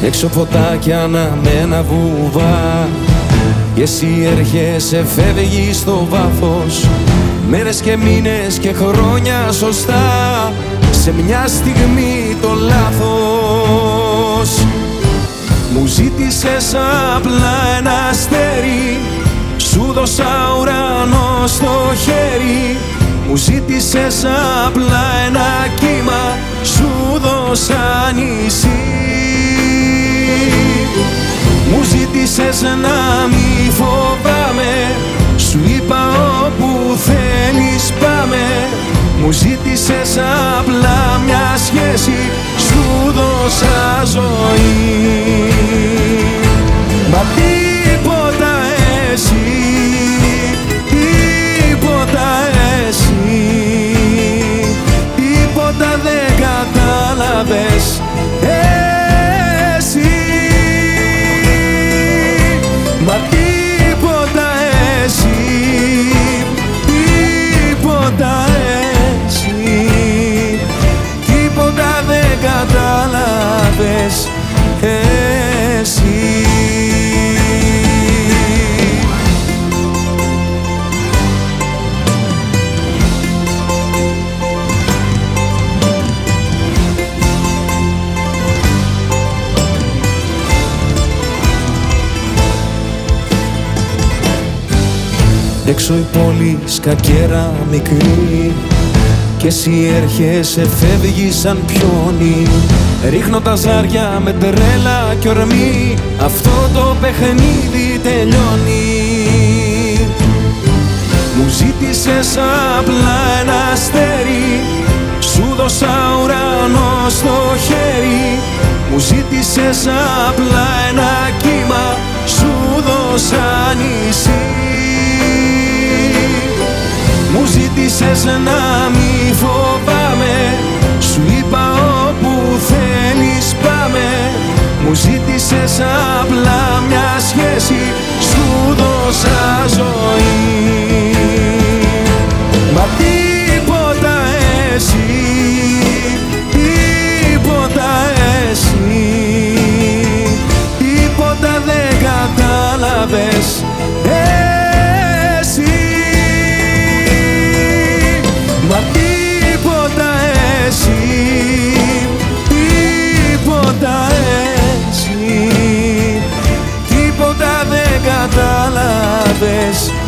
έξω φωτάκια αναμένα βουβά. Και εσύ έρχεσαι, φεύγεις στο βάθος, μέρες και μήνες και χρόνια σωστά, σε μια στιγμή το λάθος. Μου ζήτησες απλά ένα αστέρι, σου δώσα ουρανό στο χέρι. Μου ζήτησες απλά ένα κύμα, σου δώσα νησί. Μου ζήτησες να μη φοβάμαι, σου είπα όπου θέλεις πάμε. Μου ζήτησες απλά μια σχέση, σου δώσα ζωή. Μα τίποτα εσύ, τίποτα εσύ, τίποτα δεν κατάλαβες εσύ. Μα τίποτα εσύ, τίποτα εσύ, τίποτα δεν κατάλαβες εσύ. Έξω η πόλη σκακέρα μικρή, κι εσύ έρχεσαι, φεύγεις σαν πιόνι. Ρίχνω τα ζάρια με τρέλα κι ορμή, αυτό το παιχνίδι τελειώνει. Μου ζήτησες απλά ένα αστέρι, σου δώσα ουρανό στο χέρι. Μου ζήτησες απλά ένα κύμα, σου δώσα νησί. Μου ζήτησες να μη φοβάμαι, σου είπα όπου θέλεις πάμε. Μου ζήτησες απλά μια σχέση, σου δώσα ζωή. Μα τίποτα εσύ, τίποτα εσύ, τίποτα δεν κατάλαβες εσύ. Μα τίποτα εσύ, τίποτα εσύ, τίποτα δεν κατάλαβες